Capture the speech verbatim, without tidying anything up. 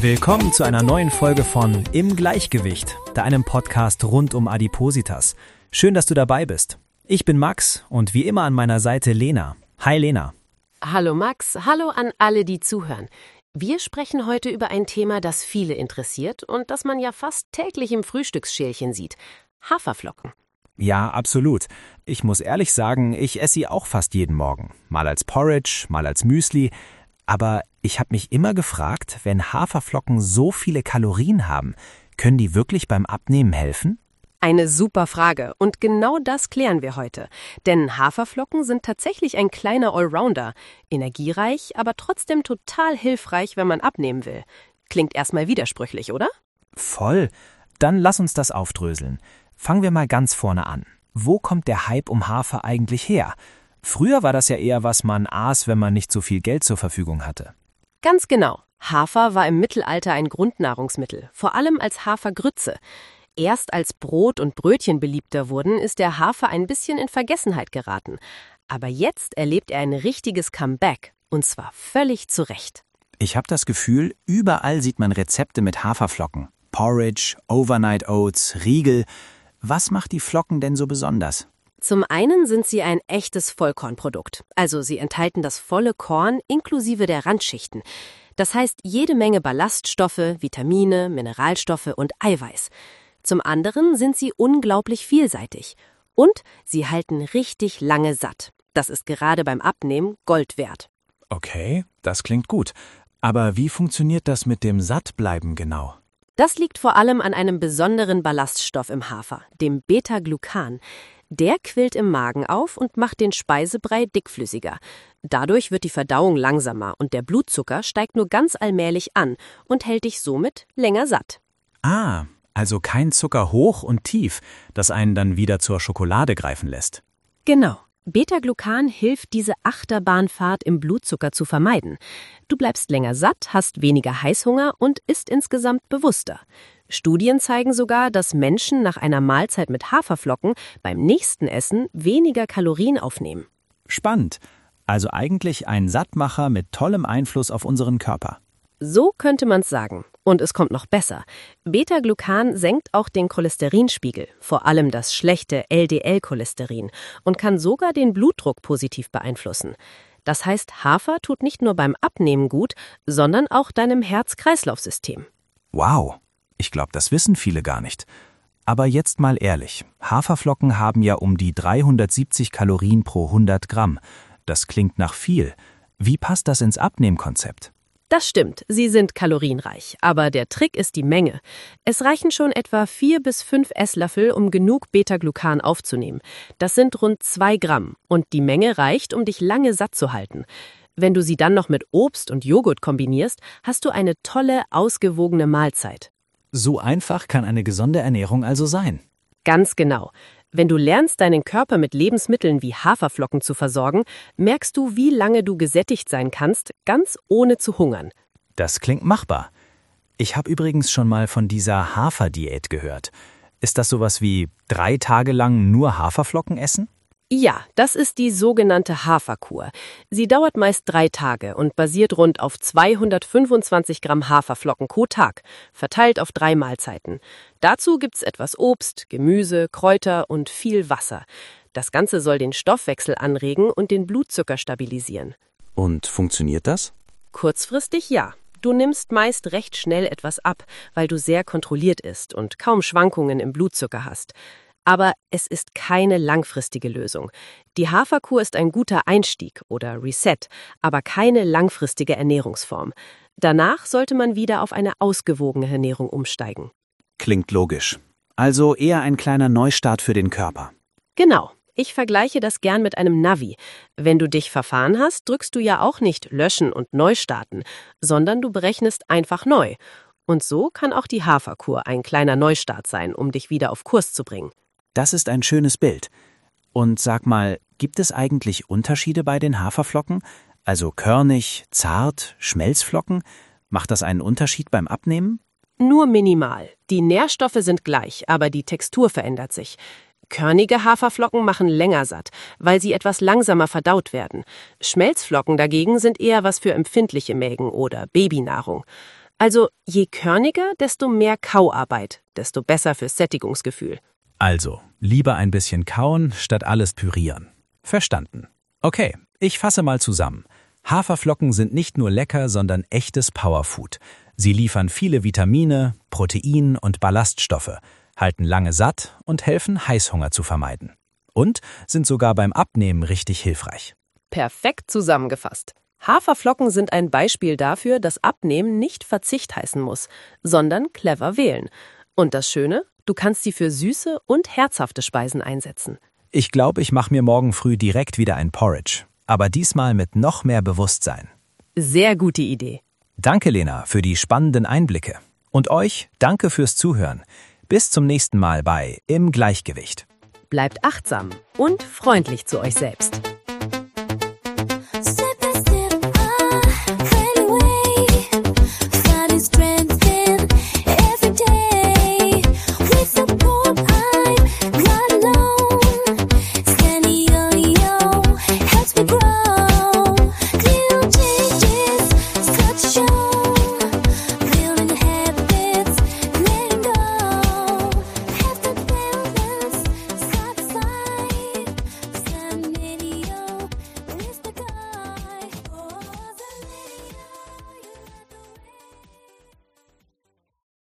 Willkommen zu einer neuen Folge von Im Gleichgewicht, da einem Podcast rund um Adipositas. Schön, dass du dabei bist. Ich bin Max und wie immer an meiner Seite Lena. Hi Lena. Hallo Max, hallo an alle, die zuhören. Wir sprechen heute über ein Thema, das viele interessiert und das man ja fast täglich im Frühstücksschälchen sieht. Haferflocken. Ja, absolut. Ich muss ehrlich sagen, ich esse sie auch fast jeden Morgen. Mal als Porridge, mal als Müsli. Aber ich habe mich immer gefragt, wenn Haferflocken so viele Kalorien haben, können die wirklich beim Abnehmen helfen? Eine super Frage und genau das klären wir heute. Denn Haferflocken sind tatsächlich ein kleiner Allrounder. Energiereich, aber trotzdem total hilfreich, wenn man abnehmen will. Klingt erstmal widersprüchlich, oder? Voll. Dann lass uns das aufdröseln. Fangen wir mal ganz vorne an. Wo kommt der Hype um Hafer eigentlich her? Früher war das ja eher, was man aß, wenn man nicht so viel Geld zur Verfügung hatte. Ganz genau. Hafer war im Mittelalter ein Grundnahrungsmittel, vor allem als Hafergrütze. Erst als Brot und Brötchen beliebter wurden, ist der Hafer ein bisschen in Vergessenheit geraten. Aber jetzt erlebt er ein richtiges Comeback, und zwar völlig zu Recht. Ich habe das Gefühl, überall sieht man Rezepte mit Haferflocken. Porridge, Overnight Oats, Riegel. Was macht die Flocken denn so besonders? Zum einen sind sie ein echtes Vollkornprodukt. Also sie enthalten das volle Korn inklusive der Randschichten. Das heißt jede Menge Ballaststoffe, Vitamine, Mineralstoffe und Eiweiß. Zum anderen sind sie unglaublich vielseitig. Und sie halten richtig lange satt. Das ist gerade beim Abnehmen Gold wert. Okay, das klingt gut. Aber wie funktioniert das mit dem Sattbleiben genau? Das liegt vor allem an einem besonderen Ballaststoff im Hafer, dem Beta-Glucan. Der quillt im Magen auf und macht den Speisebrei dickflüssiger. Dadurch wird die Verdauung langsamer und der Blutzucker steigt nur ganz allmählich an und hält dich somit länger satt. Ah, also kein Zucker hoch und tief, das einen dann wieder zur Schokolade greifen lässt. Genau. Beta-Glucan hilft, diese Achterbahnfahrt im Blutzucker zu vermeiden. Du bleibst länger satt, hast weniger Heißhunger und isst insgesamt bewusster. Studien zeigen sogar, dass Menschen nach einer Mahlzeit mit Haferflocken beim nächsten Essen weniger Kalorien aufnehmen. Spannend. Also eigentlich ein Sattmacher mit tollem Einfluss auf unseren Körper. So könnte man's sagen. Und es kommt noch besser. Beta-Glucan senkt auch den Cholesterinspiegel, vor allem das schlechte L D L-Cholesterin, und kann sogar den Blutdruck positiv beeinflussen. Das heißt, Hafer tut nicht nur beim Abnehmen gut, sondern auch deinem Herz-Kreislauf-System. Wow, ich glaube, das wissen viele gar nicht. Aber jetzt mal ehrlich, Haferflocken haben ja um die dreihundertsiebzig Kalorien pro hundert Gramm. Das klingt nach viel. Wie passt das ins Abnehmkonzept? Das stimmt, sie sind kalorienreich, aber der Trick ist die Menge. Es reichen schon etwa vier bis fünf Esslöffel, um genug Beta-Glucan aufzunehmen. Das sind rund zwei Gramm und die Menge reicht, um dich lange satt zu halten. Wenn du sie dann noch mit Obst und Joghurt kombinierst, hast du eine tolle, ausgewogene Mahlzeit. So einfach kann eine gesunde Ernährung also sein. Ganz genau. Wenn du lernst, deinen Körper mit Lebensmitteln wie Haferflocken zu versorgen, merkst du, wie lange du gesättigt sein kannst, ganz ohne zu hungern. Das klingt machbar. Ich habe übrigens schon mal von dieser Haferdiät gehört. Ist das sowas wie drei Tage lang nur Haferflocken essen? Ja, das ist die sogenannte Haferkur. Sie dauert meist drei Tage und basiert rund auf zweihundertfünfundzwanzig Gramm Haferflocken pro Tag, verteilt auf drei Mahlzeiten. Dazu gibt's etwas Obst, Gemüse, Kräuter und viel Wasser. Das Ganze soll den Stoffwechsel anregen und den Blutzucker stabilisieren. Und funktioniert das? Kurzfristig ja. Du nimmst meist recht schnell etwas ab, weil du sehr kontrolliert isst und kaum Schwankungen im Blutzucker hast. Aber es ist keine langfristige Lösung. Die Haferkur ist ein guter Einstieg oder Reset, aber keine langfristige Ernährungsform. Danach sollte man wieder auf eine ausgewogene Ernährung umsteigen. Klingt logisch. Also eher ein kleiner Neustart für den Körper. Genau. Ich vergleiche das gern mit einem Navi. Wenn du dich verfahren hast, drückst du ja auch nicht löschen und neu starten, sondern du berechnest einfach neu. Und so kann auch die Haferkur ein kleiner Neustart sein, um dich wieder auf Kurs zu bringen. Das ist ein schönes Bild. Und sag mal, gibt es eigentlich Unterschiede bei den Haferflocken? Also körnig, zart, Schmelzflocken? Macht das einen Unterschied beim Abnehmen? Nur minimal. Die Nährstoffe sind gleich, aber die Textur verändert sich. Körnige Haferflocken machen länger satt, weil sie etwas langsamer verdaut werden. Schmelzflocken dagegen sind eher was für empfindliche Mägen oder Babynahrung. Also je körniger, desto mehr Kauarbeit, desto besser fürs Sättigungsgefühl. Also, lieber ein bisschen kauen, statt alles pürieren. Verstanden. Okay, ich fasse mal zusammen. Haferflocken sind nicht nur lecker, sondern echtes Powerfood. Sie liefern viele Vitamine, Protein und Ballaststoffe, halten lange satt und helfen, Heißhunger zu vermeiden. Und sind sogar beim Abnehmen richtig hilfreich. Perfekt zusammengefasst. Haferflocken sind ein Beispiel dafür, dass Abnehmen nicht Verzicht heißen muss, sondern clever wählen. Und das Schöne, du kannst sie für süße und herzhafte Speisen einsetzen. Ich glaube, ich mache mir morgen früh direkt wieder ein Porridge. Aber diesmal mit noch mehr Bewusstsein. Sehr gute Idee. Danke, Lena, für die spannenden Einblicke. Und euch, danke fürs Zuhören. Bis zum nächsten Mal bei Im Gleichgewicht. Bleibt achtsam und freundlich zu euch selbst.